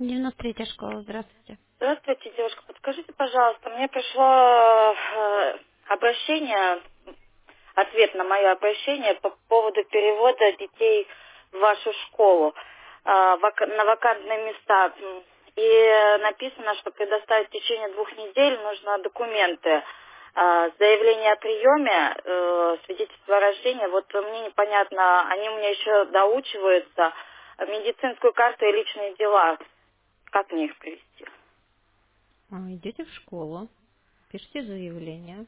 93-я школа, здравствуйте. Здравствуйте, девушка. Подскажите, пожалуйста, мне пришло обращение, ответ на мое обращение по поводу перевода детей в вашу школу на вакантные места. И написано, что предоставить в течение 2 недель нужно документы. Заявление о приеме, свидетельство о рождении. Вот мне непонятно, они у меня еще доучиваются. Медицинскую карту и личные дела. Как мне их привести? Идете в школу, пишите заявление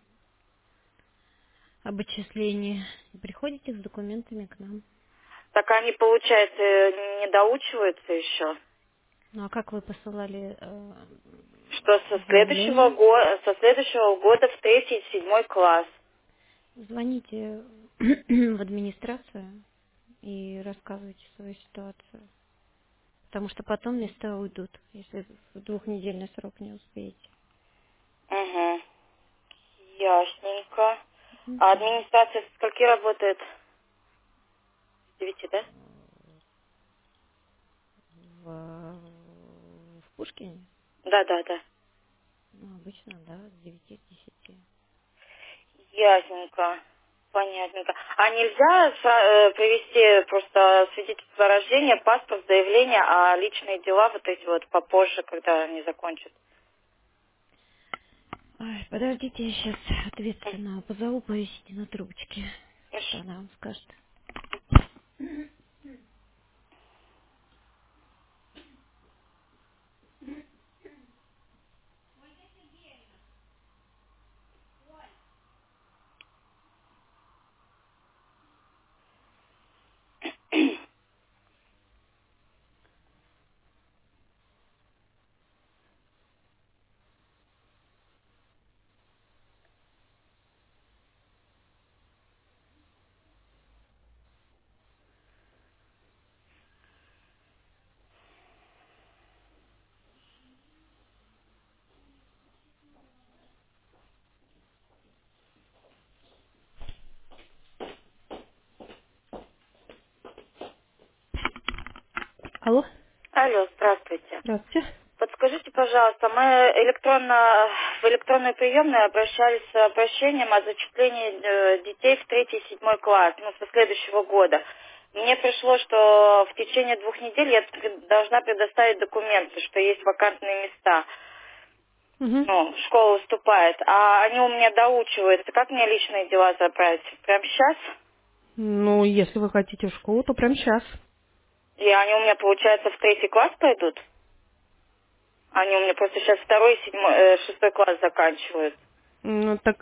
об отчислении и приходите с документами к нам. Так они, получается, не доучиваются еще? Ну а как вы посылали Что заявление? со следующего года в 3-7 класс. Звоните в администрацию и рассказывайте свою ситуацию. Потому что потом места уйдут, если в 2-недельный срок не успеете. Угу. Ясненько. А Мгм. администрация со скольки работает? С 9, да? В Пушкине? Да, да, да. Ну, обычно, да, с 9 до 10. Ясненько. Понятненько. А нельзя привести просто свидетельство о рождении, паспорт, заявление, а личные дела вот эти вот попозже, когда они закончат? Ой, подождите, я сейчас ответственно позову, повесите на трубочке. Что Хорошо. она вам скажет? Алло, Алло, здравствуйте. здравствуйте. Подскажите, пожалуйста, мы в электронную приемную обращались с обращением о зачислении детей в 3-7 класс, со следующего года. Мне пришло, что в течение 2 недель я должна предоставить документы, что есть вакантные места. Угу. Школа уступает, а они у меня доучиваются. Как мне личные дела забрать? Прямо сейчас? Ну, если вы хотите в школу, то прямо сейчас. И они у меня, получается, в 3 класс пойдут? Они у меня просто сейчас 2-6 класс заканчивают. Ну, так,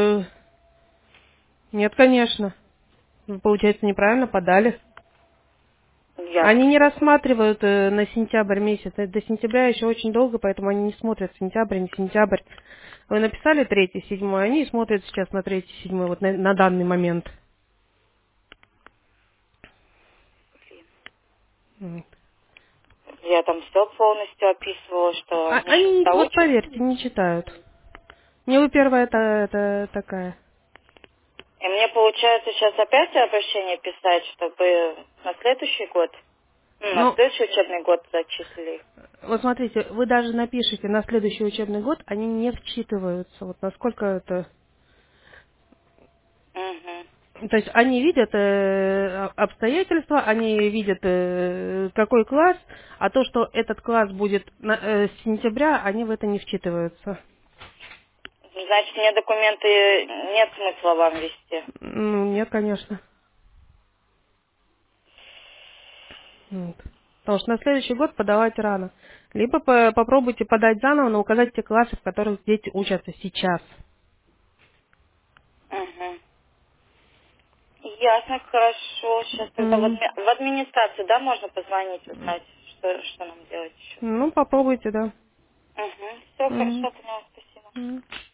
нет, конечно. Вы, получается, неправильно подали. Они Ясно. не рассматривают на сентябрь месяц. До сентября еще очень долго, поэтому они не смотрят сентябрь, не сентябрь. Вы написали 3-7, они смотрят сейчас на 3-7, вот на данный момент. Вот. Я там все полностью описывала, что они сейчас Они, вот доучат. поверьте, не читают. Не вы первая это такая. И мне, получается, сейчас опять обращение писать, чтобы на следующий год, на Ну, следующий учебный год зачислили их. вот смотрите, вы даже напишите на следующий учебный год, они не вчитываются. Вот насколько это... Угу. То есть они видят обстоятельства, они видят какой класс, а то, что этот класс будет с сентября, они в это не вчитываются. Значит, мне документы нет смысла вам вести. Ну, нет, конечно. Вот. Потому что на следующий год подавать рано. Либо попробуйте подать заново, но указать те классы, в которых дети учатся сейчас. Угу. Ясно, хорошо. Сейчас тогда М. в администрацию, да, можно позвонить, узнать, что нам делать еще. Ну, попробуйте, да. Угу. Все, Мгм. хорошо, поняла, спасибо. Мгм.